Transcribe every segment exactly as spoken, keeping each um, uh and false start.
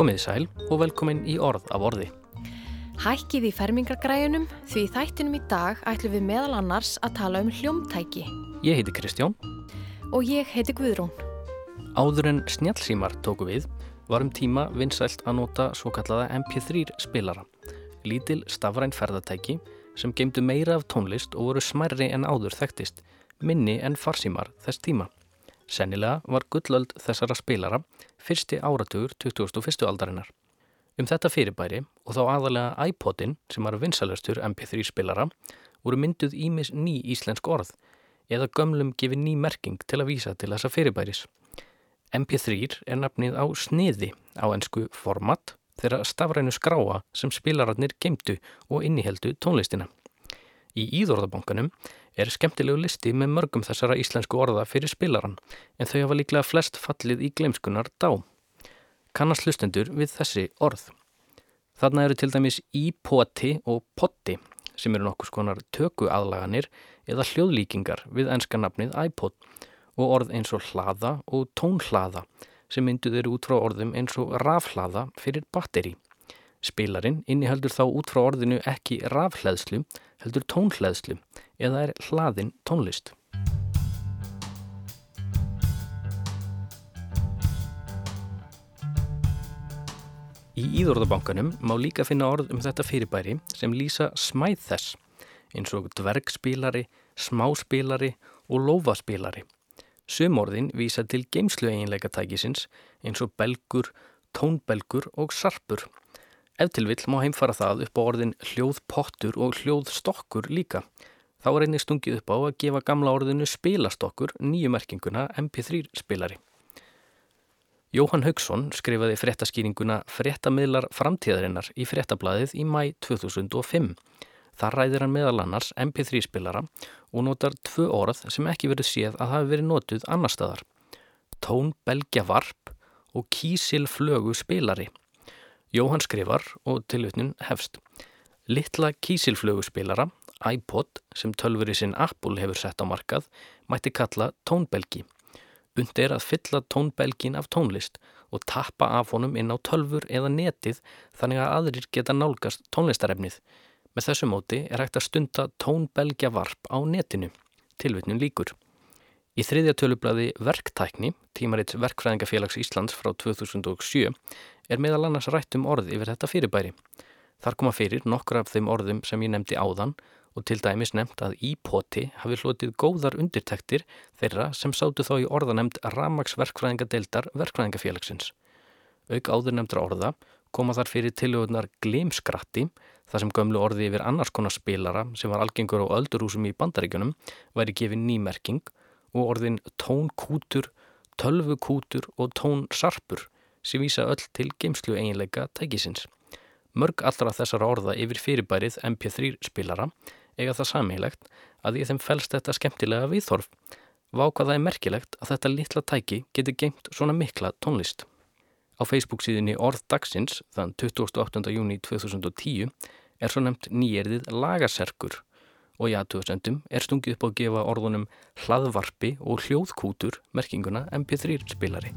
Komið sæl og velkomin í orð af orði. Hækkið í fermingargræjunum því í þættinum í dag ætlum við meðal annars að tala um hljómtæki. Ég heiti Kristján. Og ég heiti Guðrún. Áður en snjallsímar tóku við, var um tíma vinsælt að nota svokallaða M P þrjú spilara. Lítil stafræn ferðatæki sem geymdu meira af tónlist og voru smærri en áður þekktist, minni en farsímar þess tíma. Sennilega var gullöld þessara spilara fyrsti áratugur tuttugasta og fyrstu aldarinnar. Um þetta fyrirbæri og þá aðalega iPodin sem var vinsælastur M P þrjú spilara voru mynduð ýmis ný íslensk orð eða gömlum gefið ný merking til að vísa til þessa fyrirbæris. M P þrjú er nafnið á sniði á ensku format þeirra stafrænu skráa sem spilararnir geymdu og inniheldu tónlistina. Í Íðorðabankanum er skemmtilegu listi með mörgum þessara íslensku orða fyrir spilaran en þau hafa líklega flest fallið í gleymskunnar dá. Kannast hlustendur við þessi orð. Þarna eru til dæmis ípoti og potti sem eru nokkurs konar tökuaðlaganir eða hljóðlíkingar við enska nafnið iPod og orð eins og hlaða og tónhlaða sem mynduð eru út frá orðum eins og rafhlaða fyrir batteri. Spilarinn inniheldur þá út frá orðinu ekki rafhleðslu, heldur tónhleðslu eða er hlaðin tónlist. Í Íðorðabankanum má líka finna orð um þetta fyrirbæri sem lýsa smæð þess, eins og dvergspilari, smáspilari og lófaspilari. Sum orðin vísa til geymslueiginleikatækisins eins og belgur, tónbelgur og sarpur. Ef til vill má heimfara það upp á orðin hljóðpottur og hljóðstokkur líka. Þá er einnig stungið upp á að gefa gamla orðinu spilastokkur nýju merkinguna M P þrjú spilari. Jóhann Hauksson skrifaði fréttaskýringuna Fréttamiðlar framtíðarinnar í Fréttablaðið í maí tvö þúsund og fimm. Þar ræðir hann meðal annars M P þrjú spilara og notar tvö orð sem ekki verið séð að hafi verið notuð annar staðar. Tónbelgjavarp og kísilflögu spilari. Jóhann skrifar og tilvitnun hefst. Litla kísilflögu spilara, iPod, sem tölvuri sinn Apple hefur sett á markað, mætti kalla tónbelgi. Unt er að fylla tónbelgin af tónlist og tappa af honum inn á tölvur eða netið þannig að aðrir geta nálgast tónlistarefnið. Með þessu móti er hægt að stunda tónbelgjavarp á netinu. Tilvitnun lýkur. Í þriðja tölublaði Verktækni, tímarits Verkfræðingafélags Íslands frá tvö þúsund og sjö, er meðal annars rætt um orð yfir þetta fyrirbæri. Þar koma fyrir nokkur af þeim orðum sem ég nefndi áðan og til dæmis nefnt að ípoti hafi hlotið góðar undirtektir þeirra sem sátu þá í orðanemnd rafmagnsverkfræðingadeildar Verkfræðingafélagsins. Auk áðurnefndra orða koma þar fyrir tillögurnar glimskratti, þar sem gömlu orði yfir annars konar spilara sem var algengur á öldurhúsum í Bandaríkjunum væri gefin ný merking og orðin tónkútur, tölvukútur og tónsarpur sem vísa öll til geymslu eiginleika tækisins. Mörg allra þessara orða yfir fyrirbærið M P þrjú spilara eiga það sameiginlegt að í þeim felst þetta skemmtilega viðhorf. Vá hvað það er merkilegt að þetta litla tæki geti geymt svona mikla tónlist. Á Facebook síðunni Orð dagsins þann tuttugasta og áttunda júní tvö þúsund og tíu er svo nefnt nýyrðið lagaserkur og í athugasemdum er stungið upp á að gefa orðunum hlaðvarpi og hljóðkútur merkinguna M P þrjú spilari.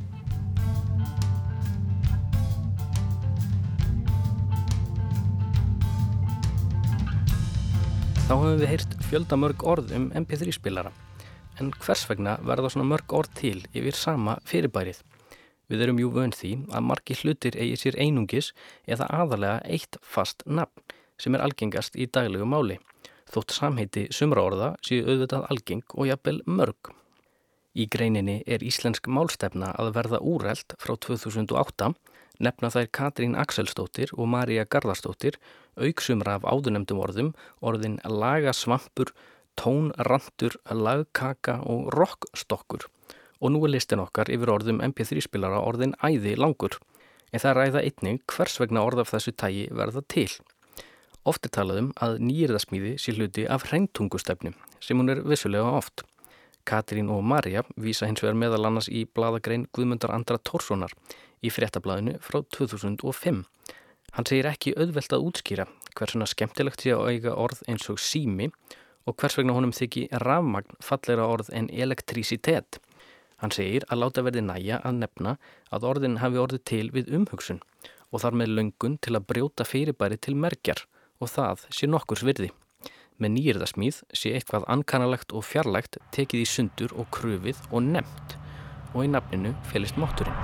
Þá höfum við heyrt fjölda mörg orð um M P þrjú spilara, en hvers vegna verða svona mörg orð til yfir sama fyrirbærið? Við erum jú vön því að margir hlutir eigi sér einungis eða aðalega eitt fast nafn sem er algengast í daglegu máli, þótt samheiti sumra orða séu auðvitað algeng og jafnvel mörg. Í greininni er íslensk málstefna að verða úrelt frá tvö þúsund og átta, nefna þær Katrín Axelsdóttir og María Garðarsdóttir, auk sumra af áðurnefndum orðum, orðin lagasvampur, tónrantur, lagkaka og rokkstokkur. Og nú er listin okkar yfir orðum M P þrjú spilara orðin æði langur, en það ræða einnig hvers vegna orð af þessu tagi verða til. Oft er talað um að nýyrðasmíði sé hluti af hreintungustefnu, sem hún er vissulega oft. Katrín og María vísa hins vegar meðal annars í blaðagrein Guðmundar Andra Tórssonar í Fréttablaðinu frá tvö þúsund og fimm. Hann segir ekki auðvelt að útskýra hversuna skemmtilegt sé að eiga orð eins og sími og hvers vegna honum þykji rafmagn fallegra orð en elektrisitet. Hann segir að láta verði nægja að nefna að orðin hafi orðið til við umhugsun og þar með löngun til að brjóta fyrirbæri til mergjar og það sé nokkurs virði. Með nýyrðasmíð sé eitthvað ankannalegt og fjarlægt tekið í sundur og krufið og nefnt og í nafninu felist mátturinn.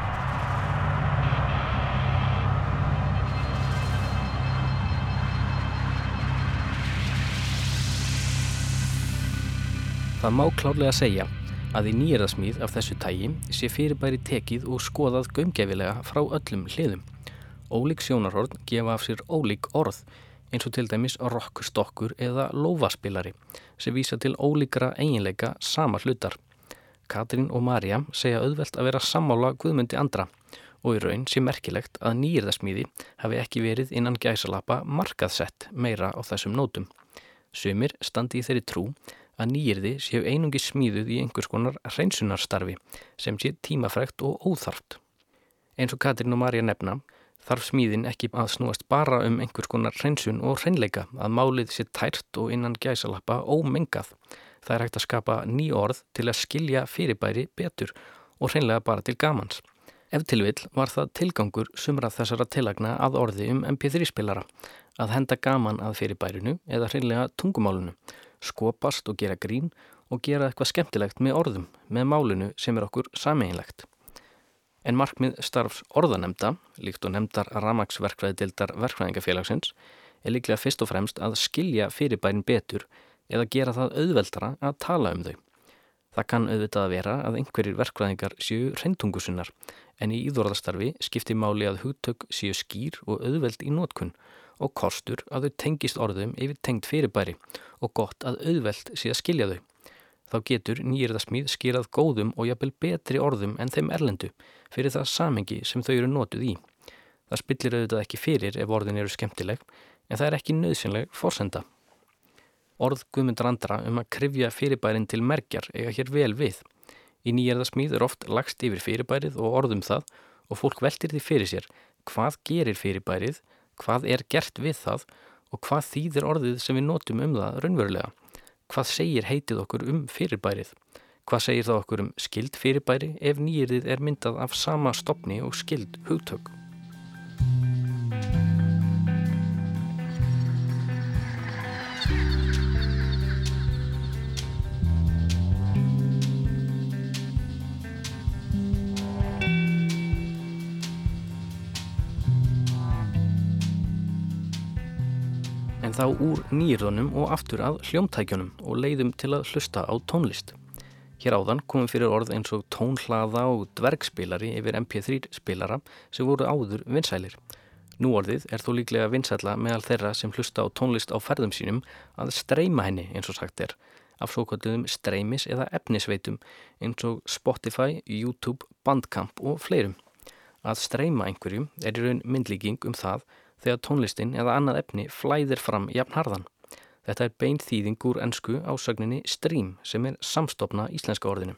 Það má klárlega segja að í nýyrðasmíð af þessu tagi sé fyrirbæri tekið og skoðað gaumgæfilega frá öllum hliðum. Ólík sjónarhorn gefa af sér ólík orð, eins og til dæmis rokkstokkur eða lófaspilari, sem vísa til ólíkra eiginleika sama hlutar. Katrín og María segja auðvelt að vera sammála Guðmundi Andra og í raun sé merkilegt að nýyrðasmíði hafi ekki verið innan gæsalappa markaðsett meira á þessum nótum. Sumir standi í þeirri trú að nýyrði séu einungi smíðuð í einhvers konar hreinsunarstarfi sem sé tímafrekt og óþarft. Eins og Katrín og María nefna þarf smíðin ekki að snúast bara um einhvers konar hreinsun og hreinleika, að málið sé tært og innan gæsalappa ómengað. Það er hægt að skapa ný orð til að skilja fyrirbæri betur og hreinlega bara til gamans. Ef til vill var það tilgangur sumra þessara tillagna að orði um em pé þrjú spilara, að henda gaman að fyrirbærinu eða hreinlega tungumálinu, skopast og gera grín og gera eitthvað skemmtilegt með orðum, með málinu sem er okkur sameiginlegt. En markmið starfs orðanemnda, líkt og nefndar rafmagnsverkfræðideildar verkfræðingafélagsins, er líklega fyrst og fremst að skilja fyrirbærin betur eða gera það auðveldara að tala um þau. Það kann auðvitað að vera að einhverjir verkfræðingar séu hreintungusunnar, en í íðorðastarfi skipti máli að hugtök séu skýr og auðveld í notkun og kostur að þau tengist orðum yfir tengd fyrirbæri og gott að auðvelt sé að skilja þau. Þá getur nýyrðasmíð skýrað góðum og jafnvel betri orðum en þeim erlendu fyrir það samhengi sem þau eru notuð í. Það spillir auðvitað ekki fyrir ef orðin eru skemmtileg, en það er ekki nauðsynleg forsenda. Orð Guðmundar Andra um að kryfja fyrirbærin til mergjar eiga hér vel við. Í nýyrðasmíð er oft lagst yfir fyrirbærið og orðum það og fólk veltir því fyrir sér hvað gerir fyrirbærið, hvað er gert við það og hvað þýðir orðið sem við notum um það raunverulega. Hvað segir heitið okkur um fyrirbærið? Hvað segir það okkur um skyld fyrirbæri ef nýyrðið er myndað af sama stofni og skyld hugtök? En þá úr nýyrðunum og aftur að hljómtækjunum og leiðum til að hlusta á tónlist. Hér áðan komum fyrir orð eins og tónhlaða og dvergspilari yfir em pé þrjú spilara sem voru áður vinsælir. Nú orðið er þó líklega vinsælla meðal þeirra sem hlusta á tónlist á ferðum sínum að streyma henni eins og sagt er, af svokölluðum streymis eða efnisveitum eins og Spotify, YouTube, Bandcamp og fleirum. Að streyma einhverjum er í raun myndlíking um það þegar tónlistin eða annað efni flæðir fram jafn harðan. Þetta er bein þýðing úr ensku ásögninni stream sem er samstofna íslenska orðinu.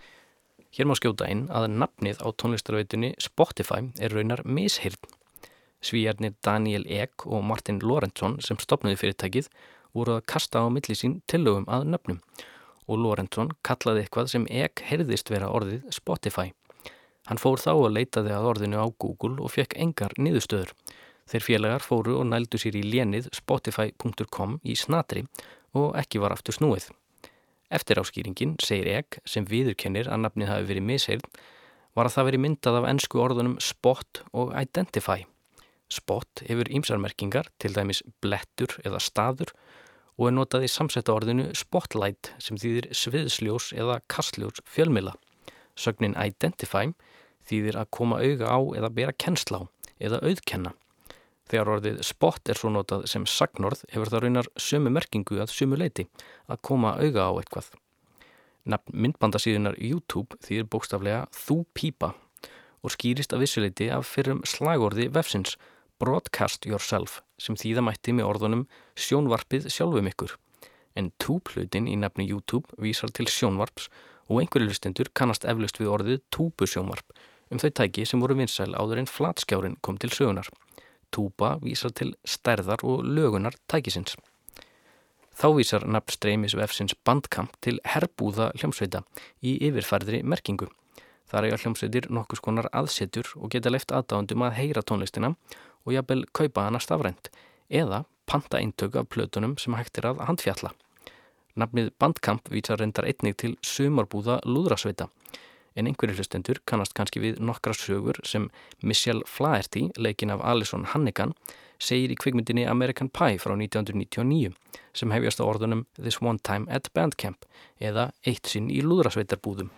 Hér má skjóta inn að nafnið á tónlistarveitunni Spotify er raunar misheyrn. Svíjarnir Daniel Ek og Martin Lorentzon sem stofnuðu fyrirtækið voru að kasta á milli sín tillögum að nöfnum og Lorentzon kallaði eitthvað sem Ek heyrðist vera orðið Spotify. Hann fór þá að leitaði að orðinu á Google og fekk engar niðurstöður. Þeir félagar fóru og nældu sér í lénið spotify punktur com í snatri og ekki var aftur snúið. Eftir áskýringin segir Ek, sem viðurkennir að nafnið hafi verið misheyrn, var að það verið myndað af ensku orðunum spot og identify. Spot hefur ýmsar merkingar, til dæmis blettur eða staður, og er notað í samsetta orðinu spotlight sem þýðir sviðsljós eða kastljós fjölmiðla. Sögnin identify þýðir að koma auga á eða bera kennsl á eða auðkenna. Þegar orðið spot er svo notað sem sagnorð hefur það raunar sömu merkingu að sömu leyti, að koma auga á eitthvað. Nafn myndbandasíðunar YouTube þýðir bókstaflega þú pípa og skýrist að vissuleyti af fyrrum slagorði vefsins broadcast yourself sem þýða mætti með orðunum sjónvarpið sjálfum ykkur. En túbhlutin í nafni YouTube vísar til sjónvarps og einhverju hlustendur kannast eflaust við orðið túbusjónvarp um þau tæki sem voru vinsæl áður en flatskjárin kom til sögunar. Túba vísar til stærðar og lögunar tækisins. Þá vísar nafn streymisvefsins Bandcamp til herbúða hljómsveita í yfirfærðri merkingu. Þar eiga hljómsveitir nokkurs konar aðsetur og geta leyft aðdáendum að heyra tónlistina og jafnvel kaupa hana stafrænt eða panta eintök af plötunum sem hægt er að handfjalla. Nafnið Bandcamp vísar reyndar einnig til sumarbúða lúðrasveita, en einhverjir hlustendur kannast kannski við nokkra sögur sem Michelle Flaherty, leikinn af Alison Hannigan, segir í kvikmyndinni American Pie frá nítján hundruð níutíu og níu sem hefjast á orðunum This One Time at Bandcamp eða Eitt sinn í lúðrasveitarbúðum.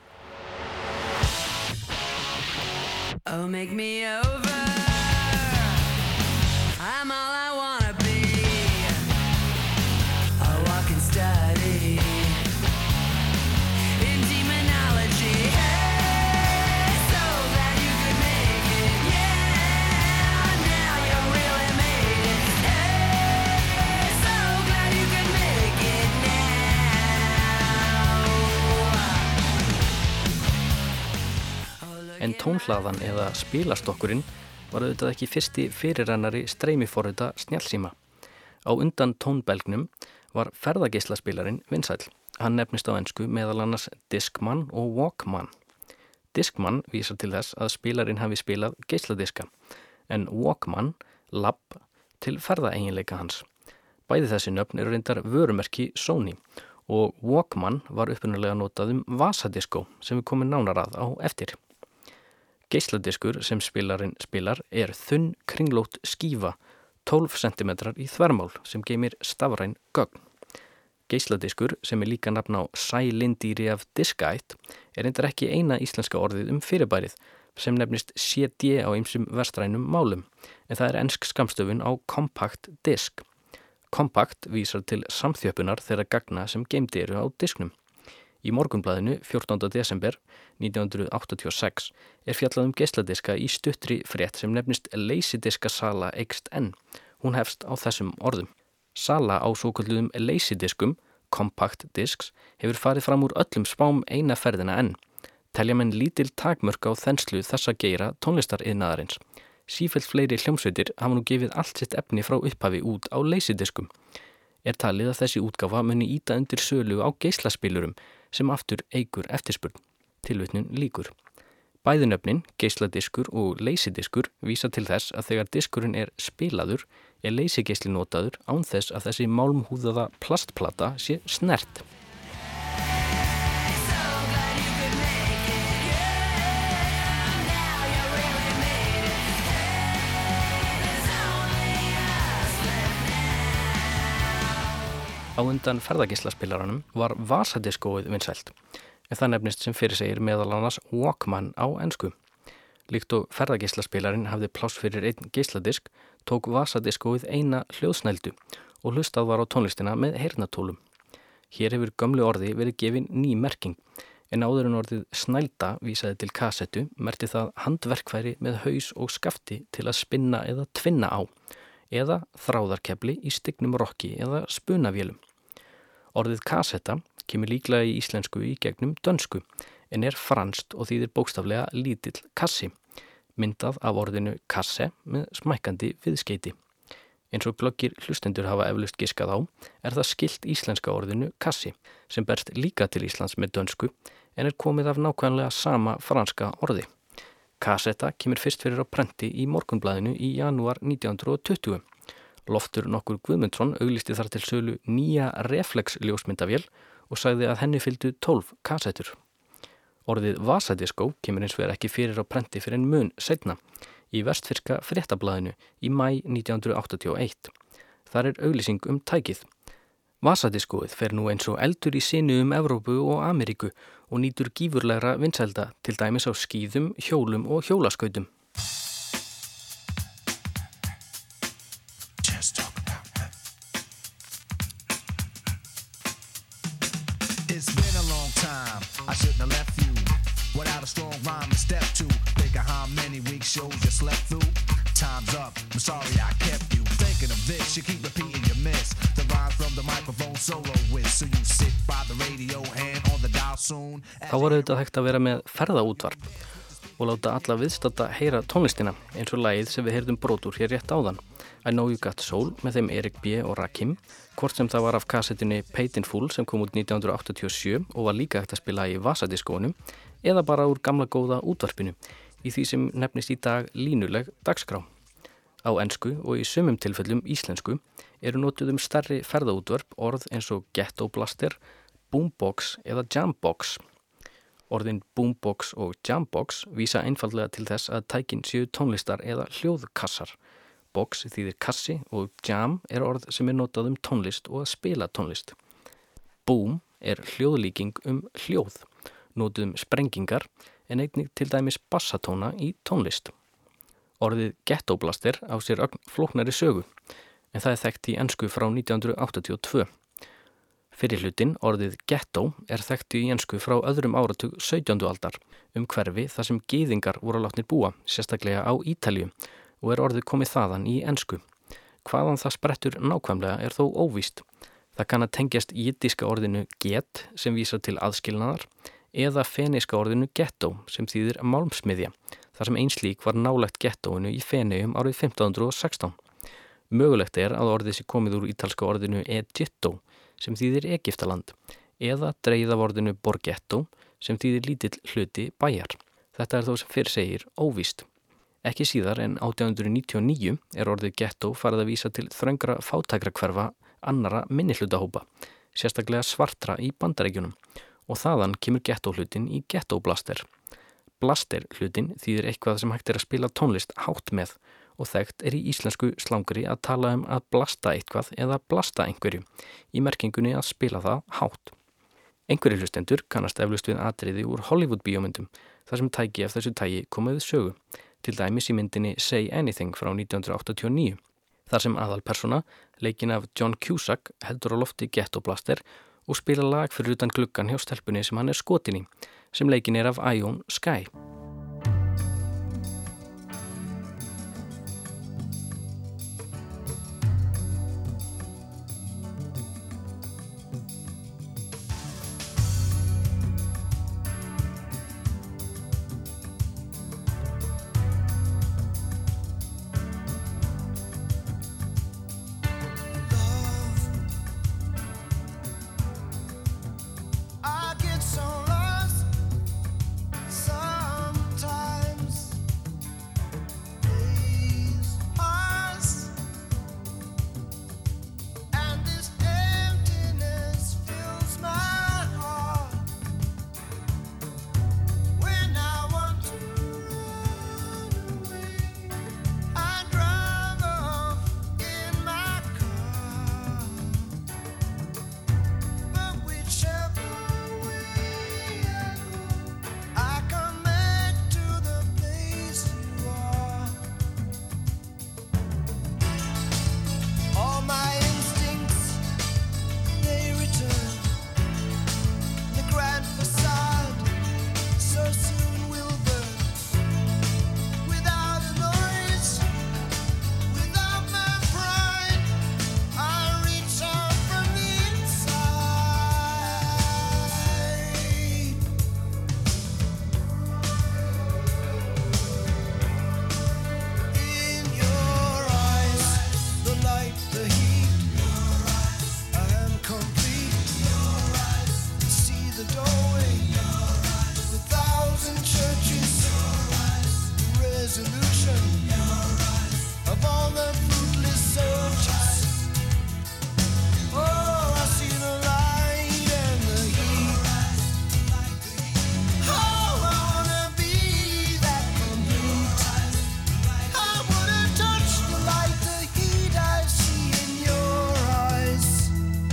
Oh, make me over. I'm all I wanna be. A walking study in demonology. Hey, so glad you could make it. Yeah, now you really made it. Hey, so glad you could make it now. En tónhlaðan eða spilastokkurinn var auðvitað ekki fyrsti fyrirrennari streymiforrita snjallsíma. Á undan tónbelgnum var ferðageislaspilarinn vinsæll. Hann nefnist á ensku meðal annars Discman og Walkman. Discman vísar til þess að spilarinn hafi spilað geisladiska, en Walkman labb til ferðaeiginleika hans. Bæði þessi nöfn eru reyndar vörumerki Sony og Walkman var upprunalega notað um vasadiskó sem við komum nánar að á eftir. Geisladiskur sem spilarinn spilar er þunn kringlótt skífa tólf sentimetrar í þvermál sem geymir stafræn gögn. Geisladiskur sem er líka nafn á sælindýri af diskætt er reyndar ekki eina íslenska orðið um fyrirbærið sem nefnist C D á ýmsum vestrænum málum, en það er ensk skammstöfun á compact disk. Compact vísar til samþjöppunar þeirra gagna sem geymd eru á disknum. Í Morgunblaðinu fjórtánda desember nítján hundruð áttatíu og sex er fjallað um geisladiska í stuttri frétt sem nefnist leysidiskasala eykst enn. Hún hefst á þessum orðum. Sala á svokölluðum leysidiskum, compact disks, hefur farið fram úr öllum spám eina ferðina enn. Telja menn lítil takmörk á þenslu þessa geira tónlistariðnaðarins. Sífellt fleiri hljómsveitir hafa nú gefið allt sitt efni frá upphafi út á leysidiskum. Er talið að þessi útgáfa muni ýta undir sölu á geislaspilurum sem aftur eykur eftirspurn. Tilvitnun lýkur. Bæði nöfnin, geisladiskur og leysidiskur, vísa til þess að þegar diskurinn er spilaður er leysigeisli notaður án þess að þessi málmhúðaða plastplata sé snert. Á undan ferðageislaspilaranum var vasadiskóið vinsælt, en það nefnist sem fyrir segir meðal annars Walkman á ensku. Líkt og ferðageislaspilarinn hafði pláss fyrir einn geisladisk, tók vasadiskóið eina hljóðsnældu og hlustað var á tónlistina með heyrnartólum. Hér hefur gömlu orði verið gefin ný merking, en áður en orðið snælda vísaði til kassettu, merkti það handverkfæri með haus og skafti til að spinna eða tvinna á, eða þráðarkefli í stygnum rokki eða spunavélum. Orðið kassetta kemur líklega í íslensku í gegnum dönsku, en er franskt og þýðir bókstaflega lítill kassi, myndað af orðinu kasse með smækkandi viðskeyti. Eins og glöggir hlustendur hafa eflaust giskað á, er það skylt íslenska orðinu kassi, sem berst líka til Íslands með dönsku, en er komið af nákvæmlega sama franska orði. Kassetta kemur fyrst fyrir á prenti í Morgunblaðinu í janúar nítján hundruð tuttugu. Loftur nokkur Guðmundsson auglýsti þar til sölu nýja reflexljósmyndavél og sagði að henni fylgdu tólf kassettur. Orðið vasadiskó kemur eins vegar ekki fyrir á prenti fyrir en mun seinna, í vestfirska fréttablaðinu í maí nítján hundruð áttatíu og eitt. Þar er auglýsing um tækið. Vasadiskóið fer nú eins og eldur í sinu um Evrópu og Ameríku og nýtur gífurlegra vinsælda, til dæmis á skíðum, hjólum og hjólaskautum. It's been a long time, I shouldn't have left you without a strong rhyme to step to. Think of how many weeks shows you slept through. Time's up, I'm sorry I kept you thinking of this. You keep repeating your miss the rhyme from the microphone solo with. So you sit by the radio hand on the dial soon. Þá var auðvitað hægt að vera með ferðaútvarp og láta alla viðstadda heyra tónlistina eins og lagið sem við heyrðum brot úr hér rétt áðan. I Know You Got Soul með þeim Erik B. og Rakim, hvort sem það var af kassettinni Paid in Full sem kom út nítján hundruð áttatíu og sjö og var líka hægt að spila í vasadiskóinu, eða bara úr gamla góða útvarpinu, í því sem nefnist í dag línuleg dagskrá. Á ensku og í sumum tilfellum íslensku eru notuð um stærri ferðaútvörp orð eins og ghetto blaster, boombox eða jambox. Orðin boombox og jambox vísa einfaldlega til þess að tækin séu tónlistar eða hljóðkassar. Box þýðir kassi og jam er orð sem er notað um tónlist og að spila tónlist. Boom er hljóðlíking um hljóð, notuð um sprengingar en einnig til dæmis bassatóna í tónlist. Orðið ghetto blaster á sér ögn flóknari sögu, en það er þekkt í ensku frá nítján hundruð áttatíu og tvö. Fyrir hlutin, orðið ghetto, er þekkt í ensku frá öðrum áratug sautjándu aldar, um hverfi þar sem gyðingar voru látnir búa, sérstaklega á Ítalíu, og er orðið komið þaðan í ensku. Hvaðan það sprettur nákvæmlega er þó óvíst. Það kann að tengjast jiddiska orðinu get, sem vísar til aðskilnaðar, eða feniska orðinu ghetto, sem þýðir málmsmiðja, þar sem ein slík var nálægt gettóinu í Feneyjum árið fimmtán hundruð og sextán. Mögulegt er að orðið sé komið úr ítalska orðinu Egitto, sem þýðir Egyptaland, eða dregið af orðinu Borghetto, sem þýðir lítill hluti bæjar. Þetta er þó sem fyrr segir óvíst. Ekki síðar en átján hundruð níutíu og níu er orðið ghetto farið að vísa til þröngra fátækrahverfa annarra minnihlutahópa, sérstaklega svartra í Bandaríkjunum, og þaðan kemur ghetto hlutin í ghetto blaster. Blaster hlutin þýðir eitthvað sem hægt er að spila tónlist hátt með og þekkt er í íslensku slangri að tala um að blasta eitthvað eða blasta einhverju, í merkingunni að spila það hátt. Einhverjir hlustendur kannast eflaust við atriði úr Hollywood bíómyndum þar sem tæki af þessu tægi komið við sögu, til dæmis í myndinni Say Anything frá nítján hundruð áttatíu og níu, þar sem aðalpersona, leikin af John Cusack, heldur á lofti ghetto blaster og spila lag fyrir utan gluggan hjá stelpunni sem hann er skotin í, sem leikin er af Ione Skye. I get so lost sometimes. Days pass and this emptiness fills my heart. When I want to run away, I drive off in my car. But whichever way I go, I come back to the place you are. All my instincts, they return. The grand facade so soon will burn. Without a noise, without my pride, I reach out from the inside. In your eyes, the light, the heat, I am complete. See the doorway, the thousand churches, the resolution of all the fruitless searches. Oh, I see the light and the heat. Oh, I wanna be that complete. I wanna touch the light, the heat I see in your eyes.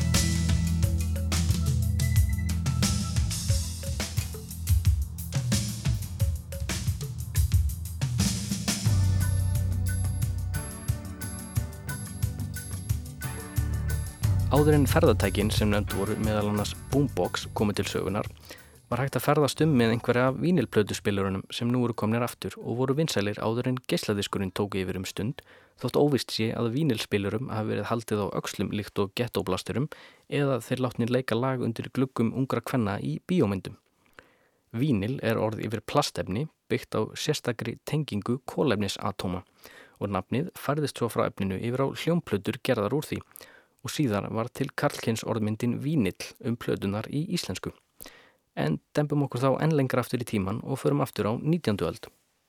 Áður en ferðatækin sem nefnd voru meðal annars boombox komið til sögunar, var hægt að ferðast um með einhverja vínilplötuspilurunum sem nú eru komnir aftur og voru vinsælir áður en geisladiskurinn tók yfir um stund, þótt óvíst sé að vínilspilurum hafi verið haldið á öxlum líkt og gettoblasturum eða þeir látnir leika lag undir gluggum ungra kvenna í bíómyndum. Vínil er orð yfir plastefni, byggt á sérstakri tengingu kolefnisatóma og nafnið færðist svo frá efninu yfir á hljómplötur gerðar úr því og síðar var til karlkyns orðmyndin vínill um plötunar í íslensku. En dembum okkur þá enn lengra aftur í tíman og förum aftur á nítjándu öld.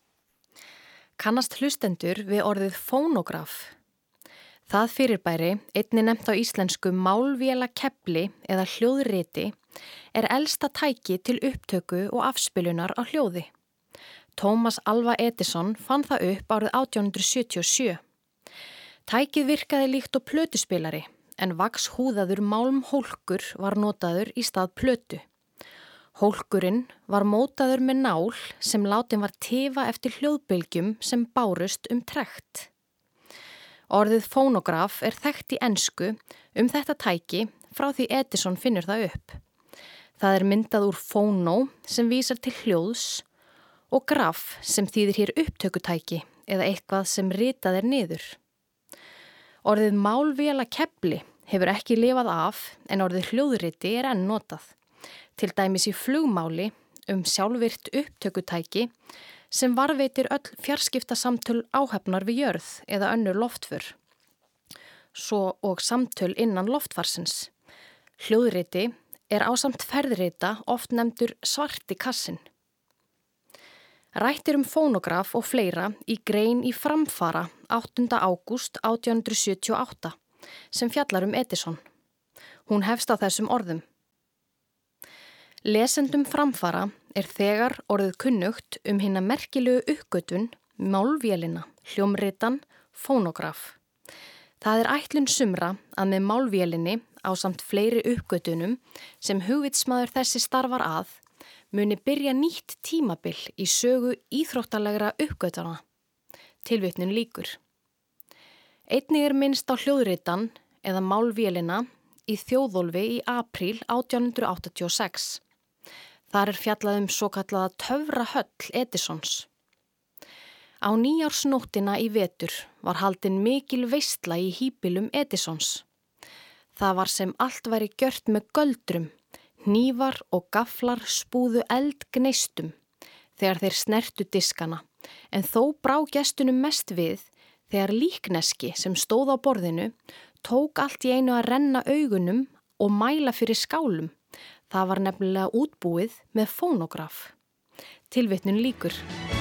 Kannast hlustendur við orðið fónógraf. Það fyrirbæri, einnig nefnt á íslensku málvélakefli eða hljóðriti, er elsta tæki til upptöku og afspilunar á hljóði. Thomas Alva Edison fann það upp árið átján hundruð sjötíu og sjö. Tækið virkaði líkt og plötuspilari, en vaxhúðaður málmhólkur var notaður í stað plötu. Hólkurinn var mótaður með nál sem látin var tifa eftir hljóðbylgjum sem bárust um trekt. Orðið fónógraf er þekkt í ensku um þetta tæki frá því Edison finnur það upp. Það er myndað úr fónó sem vísar til hljóðs og graf sem þýðir hér upptökutæki eða eitthvað sem ritað er niður. Orðið málvélakefli hefur ekki lifað af en orðið hljóðriti er enn notað. Til dæmis í flugmáli um sjálfvirt upptökutæki sem varveitir öll fjarskiptasamtöl áhafnar við jörð eða önnur loftför, svo og samtöl innan loftfarsins. Hljóðriti er ásamt ferðrita oft nefndur svarti kassin. Rættir um fónógraf og fleira í grein í Framfara áttunda ágúst átján hundruð sjötíu og átta sem fjallar um Edison. Hún hefst á þessum orðum. Lesendum Framfara er þegar orðið kunnugt um hina merkilegu uppgötvun, málvélina, hljómritan, fónógraf. Það er ætlun sumra að með málvélinni ásamt fleiri uppgötunum sem hugvitsmaður þessi starfar að muni byrja nýtt tímabil í sögu íþróttalegra uppgötana. Tilvitnun lýkur. Einnig er minnst á hljóðritan eða málvélina í Þjóðólfi í apríl átján hundruð áttatíu og sex. Þar er fjallað um svokallaða töfrahöll Edisons. Á nýjársnóttina í vetur var haldin mikil veisla í híbýlum Edisons. Það var sem allt væri gjört með göldrum, hnífar og gaflar spúðu eldgneistum þegar þeir snertu diskana, en þó brá gestunum mest við þegar líkneski sem stóð á borðinu tók allt í einu að renna augunum og mæla fyrir skálum. Það var nefnilega útbúið með fónógraf. Tilvitnun lýkur.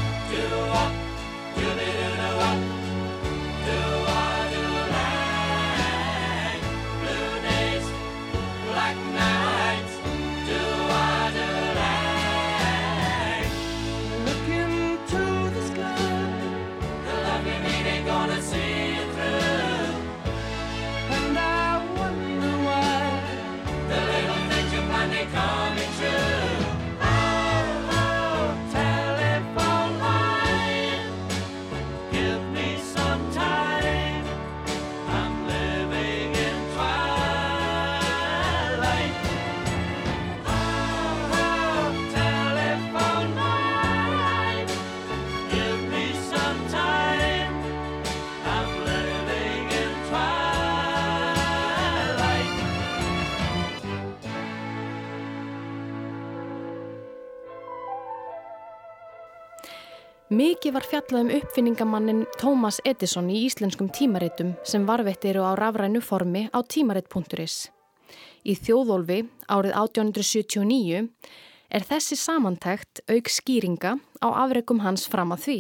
Mikið var fjallað um uppfinningamannin Thomas Edison í íslenskum tímaritum sem varveitt eru á rafrænu formi á tímarit punktur is. Í Þjóðólfi árið átján hundruð sjötíu og níu er þessi samantekt auk skýringa á afrekum hans fram að því.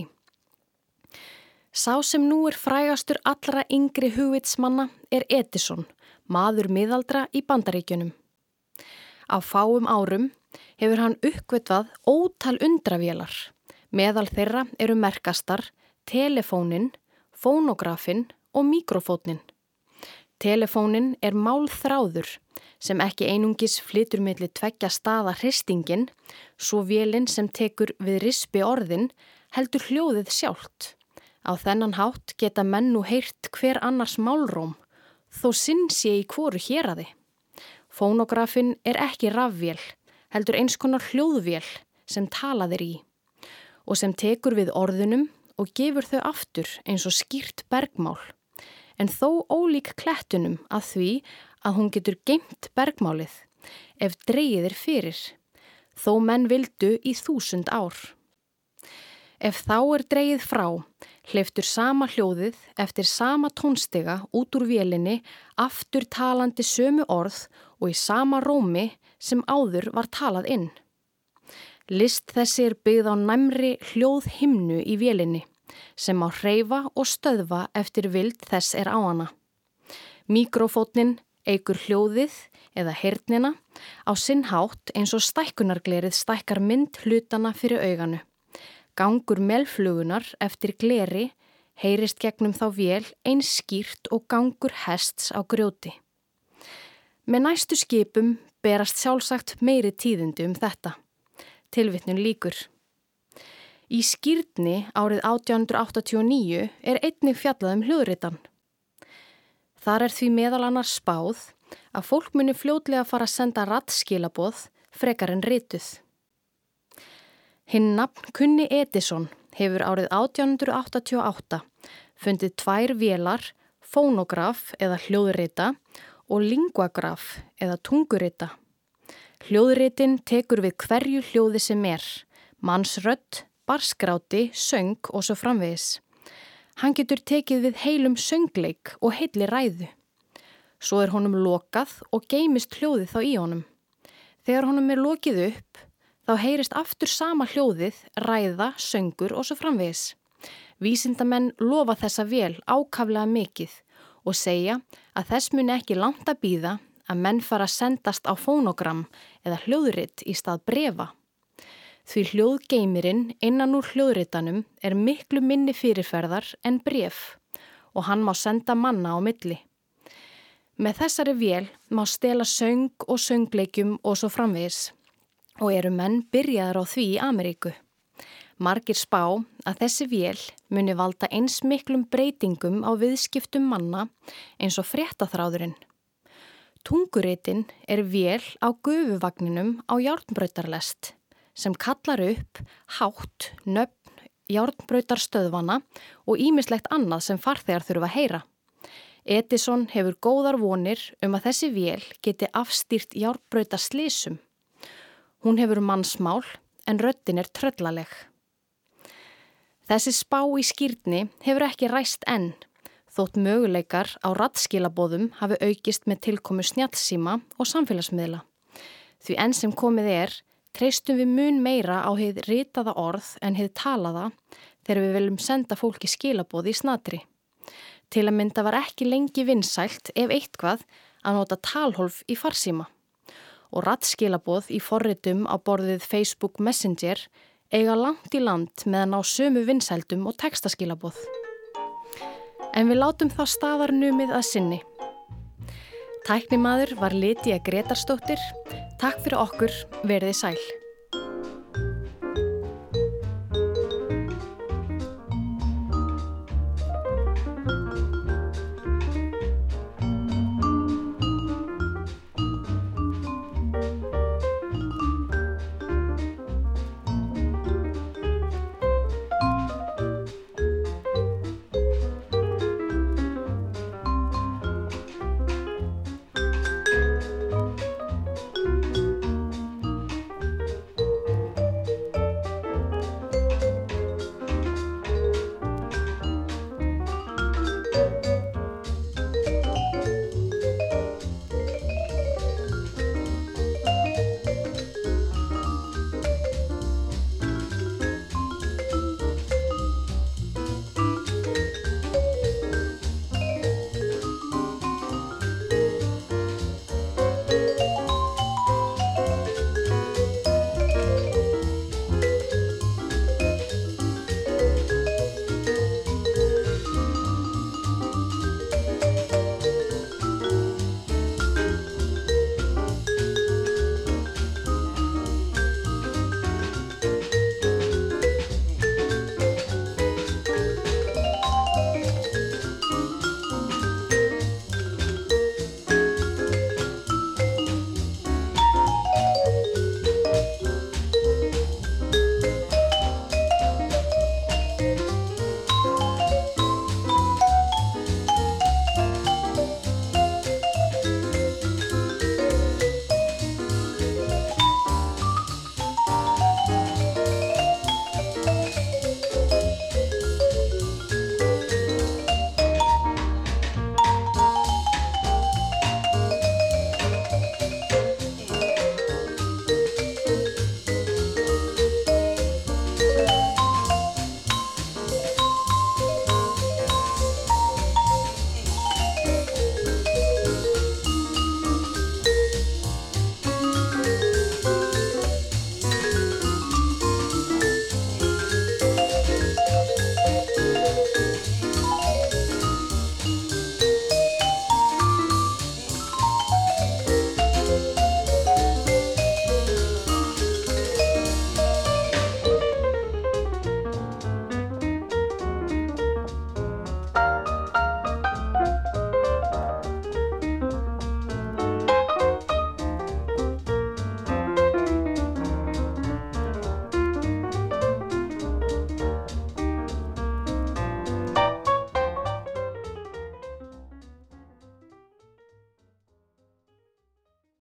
Sá sem nú er frægastur allra yngri hugvitsmanna er Edison, maður miðaldra í Bandaríkjunum. Á fáum árum hefur hann uppgötvað ótal undravélar. Meðal þeirra eru merkastar, telefónin, fónógrafin og mikrofónin. Telefónin er málþráður sem ekki einungis flytur milli tveggja staða hristingin, svo vélin sem tekur við rispi orðin heldur hljóðið sjálft. Á þennan hátt geta menn nú heyrt hver annars málróm, þó sinn sé í hvoru héraði. Fónógrafin er ekki rafvél, heldur eins konar hljóðvél sem talað er í og sem tekur við orðunum og gefur þau aftur eins og skýrt bergmál, en þó ólík klettunum að því að hún getur geymt bergmálið ef dregið er fyrir, þó menn vildu í þúsund ár. Ef þá er dregið frá, hleyptur sama hljóðið eftir sama tónstiga út úr vélinni aftur talandi sömu orð og í sama rómi sem áður var talað inn. List þessi er byggð á næmri hljóðhimnu í vélinni sem á hreyfa og stöðva eftir vild þess er á hana. Míkrófóninn eykur hljóðið eða heyrnina á sinn hátt eins og stækkunarglerið stækkar mynd hlutana fyrir auganu. Gangur melflugunar eftir gleri heyrist gegnum þá vél eins skýrt og gangur hests á grjóti. Með næstu skipum berast sjálfsagt meiri tíðindi um þetta. Tilvitnun lýkur. Í skírni árið átján hundrað áttatíu og níu er einnig fjallað um hljóðritan. Þar er því meðal annars spáð að fólk muni fljótlega fara að senda raddskilaboð frekar en rituð. Hinn nafn kunni Edison hefur árið átján hundrað áttatíu og átta fundið tvær vélar, fónograf eða hljóðrita og linguagraf eða tungurita. Hljóðritin tekur við hverju hljóði sem er, mannsrödd, barskráti, söng og svo framvegis. Hann getur tekið við heilum söngleik og heilli ræðu. Svo er honum lokað og geymist hljóðið þá í honum. Þegar honum er lokið upp, þá heyrist aftur sama hljóðið, ræða, söngur og svo framvegis. Vísindamenn lofa þessa vél ákaflega mikið og segja að þess muni ekki langt að bíða að menn fara að sendast á fónogram eða hljóðrit í stað brefa. Því hljóðgeymirinn innan úr hljóðritanum er miklu minni fyrirferðar en bref og hann má senda manna á milli. Með þessari vél má stela söng og söngleikjum og svo framvegis og eru menn byrjaðar á því í Ameríku. Margir spá að þessi vél muni valda eins miklum breytingum á viðskiptum manna eins og fréttaþráðurinn. Tunguritin er vél á gufuvagninum á járnbrautarlest sem kallar upp hátt, nöfn, járnbrautarstöðvana og ýmislegt annað sem farþegar þurfa að heyra. Edison hefur góðar vonir um að þessi vél geti afstýrt járnbrautaslysum. Hún hefur mannsmál en röddin er tröllaleg. Þessi spá í skírni hefur ekki ræst enn, þótt möguleikar á raddskilaboðum hafi aukist með tilkomu snjallsíma og samfélagsmiðla. Því enn sem komið er, treystum við mun meira á hið ritaða orð en hið talaða þegar við viljum senda fólki skilaboð í snatri. Til að mynda var ekki lengi vinsælt ef eitthvað að nota talhólf í farsíma og raddskilaboð í forritum á borðið Facebook Messenger eiga langt í land með að ná sömu vinsældum og textaskilaboð. En við látum þá staðarnumið að sinni. Tæknimaður var Lydía Gretarsdóttir. Takk fyrir okkur, verið sæl.